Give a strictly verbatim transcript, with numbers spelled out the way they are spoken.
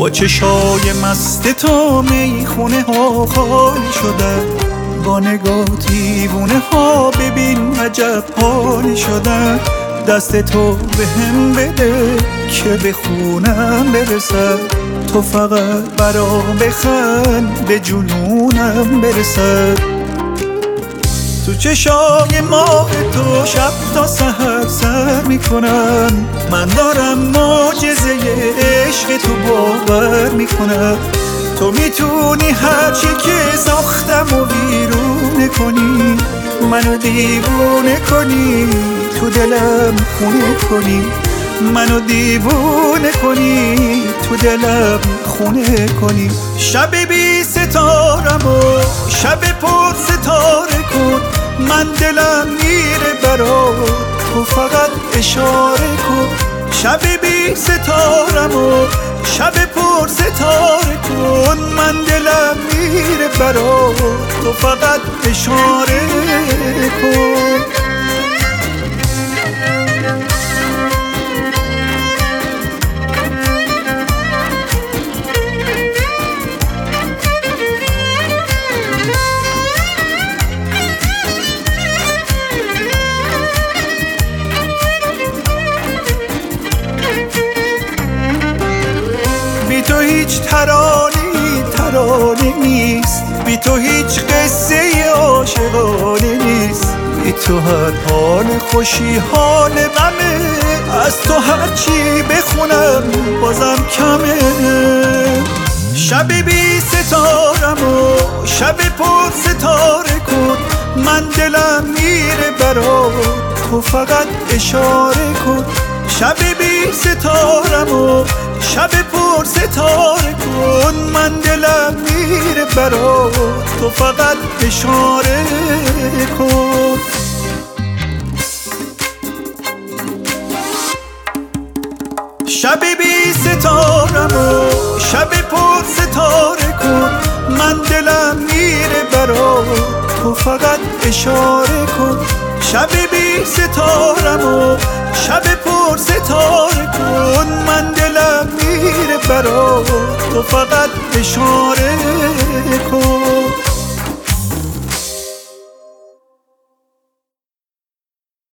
با چشای مست تو میخونه ها خالی شده، با نگاه دیوونه ها ببین عجب حالی شده. دست تو به هم بده که به خونم برسه، تو فقط برا بخند به جنونم برسه. تو چشای ماه تو شب تا سحر سر میکنم، من دارم معجزه عشق تو باور میکنم. تو میتونی هرچی که ساختم و ویرونه کنی، منو دیوونه کنی، تو دلم خونه کنی. منو دیوونه کنی، تو دلم خونه کنی. شب بی ستارم و شب پر ستاره کن، من دلم میره برات، تو فقط اشاره کن. شب بی ستارم و شب پر ستاره کن، من دلم میره برات، تو فقط اشاره کن. بی تو هیچ ترانه‌ای ترانه نیست، بی تو هیچ قصه عاشقانه نیست. بی تو هر حال خوشی حال غمه، از تو هرچی بخونم بازم کمه. شب بی ستارم و شب پر ستاره کن، من دلم میره برات، تو فقط اشاره کن. شب بی ستارم و شب پر ستاره کن، من دلم میره برات، تو فقط اشاره کن. شب بی ستارم و شب پر ستاره کن، من دلم میره برات، تو فقط اشاره کن. شب بی ستارم و شب پر ستاره کن، من دلم میره برات، تو فقط اشاره کن.